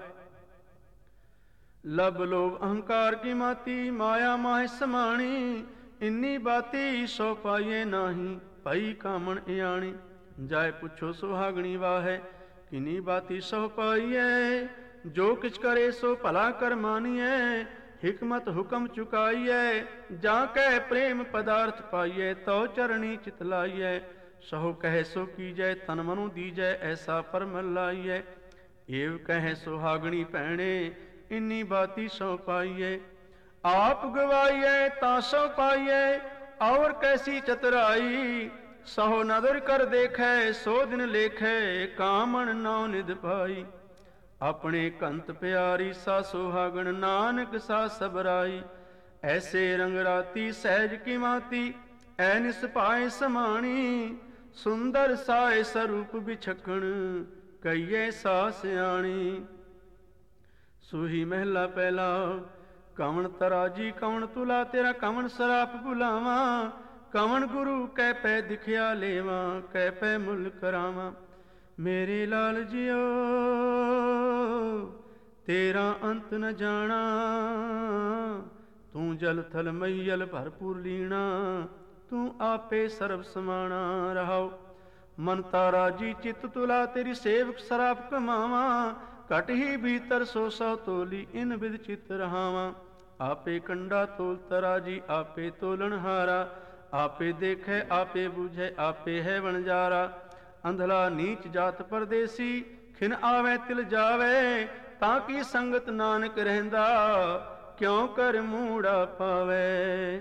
ਲਬ ਲੋਭ ਅਹੰਕਾਰ ਕੀ ਮਾਤੀ, ਮਾਇਆ ਮਾਹਿ ਸਮਾਣੀ। ਇੰਨੀ ਬਾਤੀ ਸੋ ਪਾਈਏ ਨਾਹੀ, ਭਈ ਕਾਮਣ ਇਆਣੀ। ਜਾਇ ਪੁੱਛੋ ਸੁਹਾਗਣੀ ਵਾਹੈ, ਕਿਨੀ ਬਾਤੀ ਸੋ ਪਾਈਐ। ਜੋ ਕਿਛ ਕਰੇ ਸੋ ਭਲਾ ਕਰ ਮਾਨੀਐ। ਹਿਕਮਤ ਹੁਕਮ ਚੁਕਾਈਐ, ਜਾਂ ਕੈ ਪ੍ਰੇਮ ਪਦਾਰਥ ਪਾਈਐ। ਤਉ ਚਰਣੀ ਚਿਤ ਲਾਈਐ, ਸਹੁ ਕਹੈ ਸੋ ਕੀਜੈ। ਤਨ ਮਨੁ ਦੀਜੈ, ਐਸਾ ਪਰਮ ਲਾਈਐ। ਏਵ ਕਹੈ ਸੁਹਾਗਣੀ ਭੈਣੇ, ਇੰਨੀ ਬਾਤੀ ਸੋ ਪਾਈਐ। ਆਪ ਗਵਾਈਐ ਤਾਂ ਸੋ ਪਾਈਐ, ਔਰ ਕੈਸੀ ਚਤੁਰਾਈ। ਸਹੁ ਨਦਰ ਕਰ ਦੇਖੈ, ਸੋ ਦਿਨ ਲੇਖੈ। ਕਾਮਣ ਨੌ ਨਿਧ ਪਾਈ, ਆਪਣੇ ਕੰਤ ਪਿਆਰੀ। ਸਾ ਸੁਹਾਗਣ ਨਾਨਕ ਸਾ ਸਬਰਾਈ। ਐਸੇ ਰੰਗ ਰਾਤੀ ਸਹਿਜ ਕੀ ਮਾਤੀ, ਐ ਨਿਸ ਪਾਏ ਸਮਾਣੀ। ਸੁੰਦਰ ਸਾਏ ਸਰੂਪ ਬਿਛਕਣ, ਕਈਏ ਸਾ ਸਿਆਣੀ। ਸੂਹੀ ਮਹਿਲਾ ਪਹਿਲਾ। ਕਵਣ ਤਰਾਜੀ ਕਵਣ ਤੁਲਾ, ਤੇਰਾ ਕਵਣ ਸਰਾਪ ਭੁਲਾਵਾਂ। ਕਵਣ ਗੁਰੂ ਕੈ ਪੈ ਦਿਖਿਆ ਲੇਵਾਂ, ਕੈ ਪੈ ਮੁੱਲ ਕਰਾਵਾਂ। ਮੇਰੇ ਲਾਲ ਜੀਓ ਤੇਰਾ ਅੰਤ ਨ ਜਾਣਾ। ਤੂੰ ਜਲ ਥਲ ਮਈਲ ਭਰਪੂਰ ਲੀਣਾ, ਤੂੰ ਆਪੇ ਸਰਬ ਸਮਾਣਾ ਰਹਾਉ। ਮਨ ਤਾਰਾ ਜੀ ਚਿਤ ਤੁਲਾ, ਤੇਰੀ ਸੇਵਕ ਸਰਾਪ ਕਮਾਵਾਂ। ਘਟ ਹੀ ਭੀਤਰ ਸੋ ਸੌ ਤੋਲੀ, ਇਨ ਬਿਦ ਚਿਤ ਰਹਾਵਾਂ। ਆਪੇ ਕੰਡਾ ਤੋਲ ਤਰਾਜੀ, ਆਪੇ ਤੋਲਣ ਹਾਰਾ। ਆਪੇ ਦੇਖੈ ਆਪੇ ਬੂਝੈ, ਆਪੇ ਹੈ ਵਣਜਾਰਾ। ਅੰਧਲਾ ਨੀਚ ਜਾਤ ਪਰਦੇਸੀ, ਖਿਨ ਆਵੈ ਤਿਲ ਜਾਵੇ। ਤਾਂ ਕੀ ਸੰਗਤ ਨਾਨਕ ਰਹਿੰਦਾ, ਕਿਉ ਕਰ ਮੂੜਾ ਪਾਵੇ।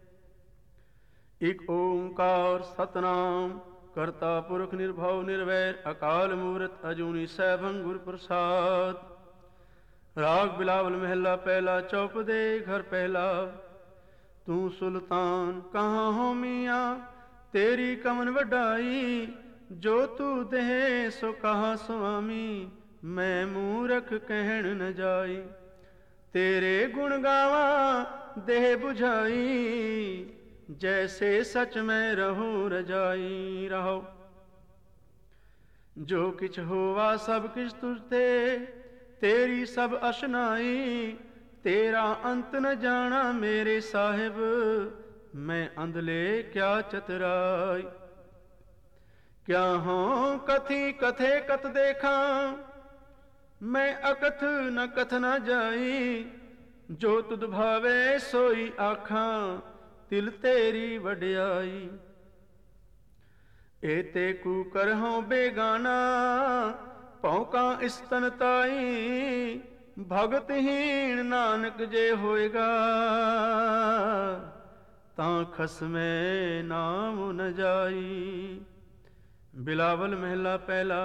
ਇਕ ਓੰਕਾਰ ਸਤਨਾਮ ਕਰਤਾ ਪੁਰਖ ਨਿਰਭਉ ਨਿਰਵੈਰ ਅਕਾਲ ਮੂਰਤ ਅਜੂਨੀ ਸੈਭੰ ਗੁਰ ਪ੍ਰਸਾਦ। ਰਾਗ ਬਿਲਾਵਲ ਮਹਿਲਾ ਪਹਿਲਾ ਚੌਪਦੇ ਘਰ ਪਹਿਲਾ। ਤੂੰ ਸੁਲਤਾਨ ਕਹਾਂ ਹੋ ਮੀਆਂ, ਤੇਰੀ ਕਮਨ ਵਡਾਈ। ਜੋ ਤੂੰ ਦੇਹ ਸੋ ਕਹਾ ਸੁਆਮੀ, ਮੈਂ ਮੂਰਖ ਕਹਿਣ ਨ ਜਾਈ। ਤੇਰੇ ਗੁਣ ਗਾਵਾਂ ਦੇਹ ਬੁਝਾਈ, ਜੈਸੇ ਸਚ ਮੈਂ ਰਹੂੰ ਰਜਾਈ ਰਹੋ। ਜੋ ਕਿਛ ਹੋਵਾ ਸਭ ਕਿਛ ਤੁਝ ਤੇ, ਤੇਰੀ ਸਭ ਅਸ਼ਨਾਈ। ਤੇਰਾ ਅੰਤ ਨ ਜਾਣਾ ਮੇਰੇ ਸਾਹਿਬ, ਮੈਂ ਅੰਧਲੇ ਕਿਆ ਚਤਰਾਈ। ਕਿਆ ਹੋਂ ਕਥੀ ਕਥੇ ਕਤ ਦੇਖਾਂ, ਮੈਂ ਅਕਥ ਨ ਕਥ ਨ ਜਾਈ। ਜੋ ਤੁਧ ਭਾਵੇ ਸੋਈ ਆਖਾਂ, ਤਿਲ ਤੇਰੀ ਵਡਿਆਈ। ਏਤੇ ਕੂ ਕਰਹੁ ਬੇਗਾਨਾ, ਭੌਂਕਾਂ ਇਸਤਨ ਤਾਈ। ਭਗਤਹੀਣ ਨਾਨਕ ਜੇ ਹੋਏਗਾ, ਤਾਂ ਖਸਮੇ ਨਾਮ ਨ ਜਾਈ। ਬਿਲਾਵਲ ਮਹਿਲਾ ਪਹਿਲਾ।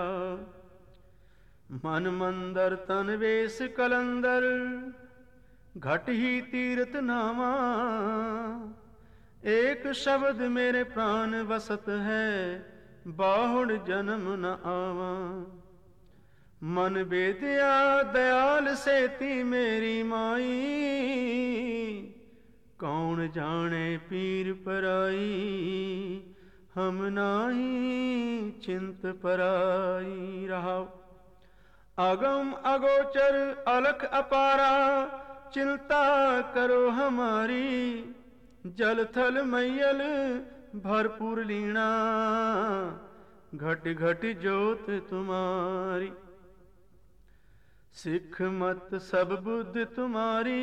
ਮਨ ਮੰਦਰ ਤਨ ਵੇਸ ਕਲੰਦਰ, ਘਟ ਹੀ ਤੀਰਥ ਨਾਵਾ। ਏਕ ਸ਼ਬਦ ਮੇਰੇ ਪ੍ਰਾਨ ਵਸਤ ਹੈ, ਬਾਹੁੜ ਜਨਮ ਨ ਆਵਾ। ਮਨ ਬੇਦਿਆ ਦਇਆਲ ਸੇਤੀ ਮੇਰੀ ਮਾਈ, ਕੌਣ ਜਾਣੇ ਪੀਰ ਪਰਾਈ। ਹਮ ਨਾਹੀ ਚਿੰਤ ਪਰਾਈ। ਰਹਾਉ ਅਗਮ ਅਗੋਚਰ ਅਲਖ ਅਪਾਰਾ, ਚਿੰਤਾ ਕਰੋ ਹਮਾਰੀ। ਜਲ ਥਲ ਮਈਲ ਭਰਪੂਰ ਲੀਣਾ, ਘਟ ਘਟ ਜੋਤ ਤੁਮਾਰੀ। ਸਿੱਖ ਮਤ ਸਭ ਬੁੱਧ ਤੁਮਾਰੀ,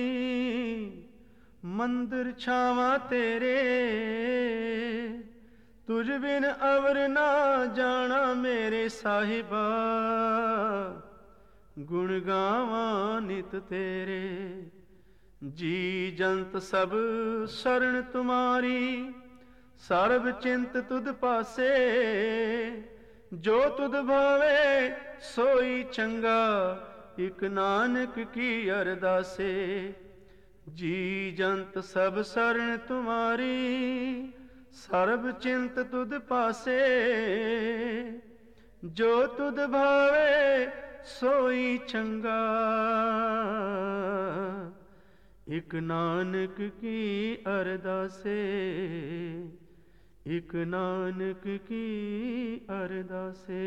ਮੰਦਰ ਛਾਵਾਂ ਤੇਰੇ। ਤੁਝ ਬਿਨ ਅਵਰ ਨਾ ਜਾਣਾ ਮੇਰੇ ਸਾਹਿਬਾ, ਗੁਣ ਗਾਵਾਂ ਨਿਤ ਤੇਰੇ। ਜੀ ਜੰਤ ਸਭ ਸ਼ਰਨ ਤੁਮਾਰੀ, ਸਰਬ ਚਿੰਤ ਤੁਧ ਪਾਸੇ। ਜੋ ਤੁਧ ਭਾਵੇ ਸੋਈ ਚੰਗਾ, ਇਕ ਨਾਨਕ ਕੀ ਅਰਦਾਸੇ। ਜੀ ਜੰਤ ਸਭ ਸ਼ਰਨ ਤੁਮਾਰੀ, ਸਰਬ ਚਿੰਤ ਤੁਧ ਪਾਸੇ। ਜੋ ਤੁਧ ਭਾਵੇ ਸੋਈ ਚੰਗਾ, ਇਕ ਨਾਨਕ ਕੀ ਅਰਦਾਸੇ। ਇਕ ਨਾਨਕ ਕੀ ਅਰਦਾਸੇ।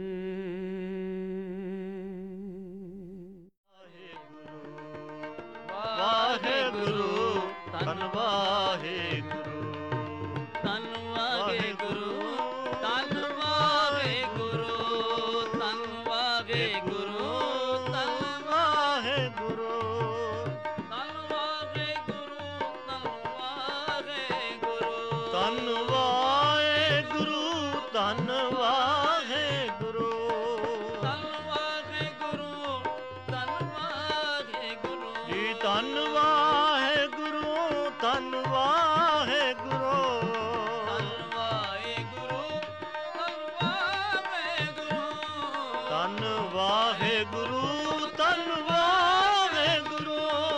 ਵਾਹਿਗੁਰੂ ਧੰਨ ਵਾਹਿਗੁਰੂ ਧੰਨ ਵਾਹਿਗੁਰੂ ਧੰਨ ਵਾਹਿਗੁਰੂ ਧੰਨ ਵਾਹਿਗੁਰੂ ਧੰਨ ਵਾਹਿਗੁਰੂ ਧੰਨ ਵਾਹਿਗੁਰੂ ਧੰਨ ਵਾਹਿਗੁਰੂ ਧੰਨ ਵਾਹਿਗੁਰੂ ਧੰਨ ਵਾਹਿਗੁਰੂ ਧੰਨ ਵਾਹਿਗੁਰੂ ਜੀ ਧੰਨ ਵਾਹਿਗੁਰੂ ਧੰਨ ਵਾਹਿਗੁਰੂ ਧੰਨ ਵਾਹਿਗੁਰੂ ਧੰਨ ਵਾਹਿਗੁਰੂ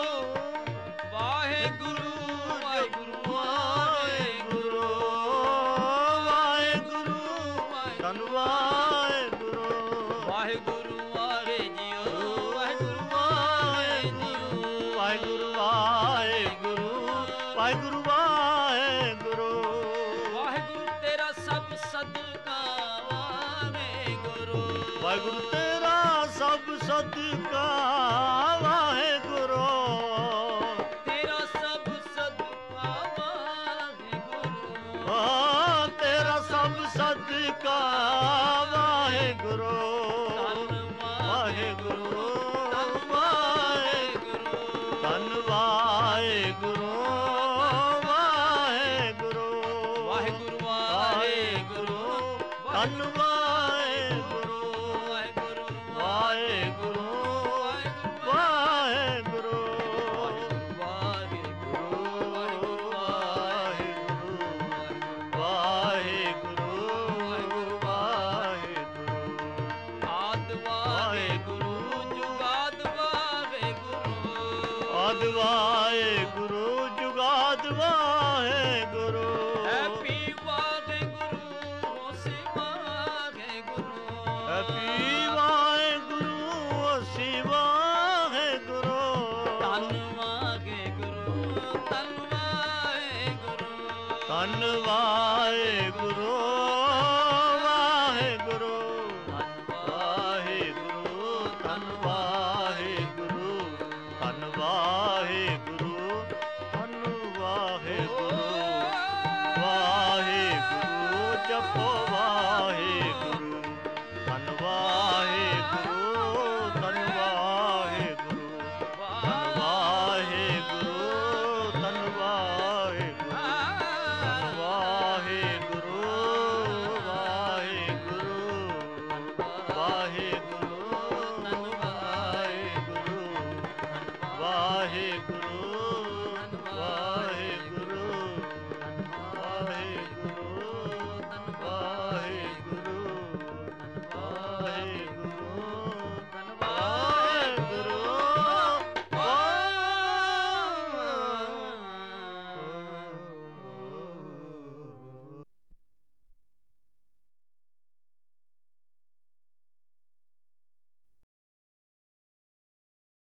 ਵਾਹਿਗੁਰੂ ਵਾਹਿਗੁਰੂ ਵਾਹਿਗੁਰੂ ਵਾਹਿਗੁਰੂ ਧੰਨ ਵਾਹਿਗੁਰੂ ਵਾਹਿਗੁਰੂ ਵਾਹਿ ਜੀਓ ਵਾਹਿਗੁਰੂ ਵਾਹਿ ਜੀਓ ਵਾਹਿਗੁਰੂ ਵਾਹਿਗੁਰੂ ਵਾਹਿਗੁਰੂ ਵਾਹਿਗੁਰੂ ਵਾਹਿਗੁਰੂ ਤੇਰਾ ਸਭ ਸਦਕਾ ਵਾਹਿਗੁਰੂ ਵਾਹਿਗੁਰੂ ਤੇਰਾ ਸਭ ਸਦਕਾ ਵਾਹਿਗੁਰੂ ਤੇਰਾ ਸਭ ਸਦਕਾ ਵਾਹਿਗੁਰੂ ਹਾਂ ਤੇਰਾ ਸਭ ਸਦਕਾ ਵਾਹਿਗੁਰੂ ਵਾਹਿਗੁਰੂ ਧੰਨ ਵਾਹਿਗੁਰੂ ਧੰਨ ਵਾਹਿਗੁਰੂ ਵਾਹਿਗੁਰੂ ਵਾਹਿਗੁਰੂ ਵਾਹਿਗੁਰੂ ਧੰਨ ਵਾਹਿਗੁਰੂ ਵਾਹਿਗੁਰੂ ਵਾਹਿਗੁਰੂ ਵਾਹਿਗੁਰੂ ਵਾਹਿਗੁਰੂ ਵਾਹਿਗੁਰੂ ਆਦ ਵਾਹਿਗੁਰੂ ਜੁਗਾਦ ਵਾਹਿਗੁਰੂ ਆਦ ਵਾਹਿਗੁਰੂ ਜੁਗਾਦ ਵਾਹਿਗੁਰੂ ਹੈਪੀ ਵਾਹਿਗੁਰੂ ਹੋਸੀ ਵਾਹਿਗੁਰੂ ਹੈਪੀ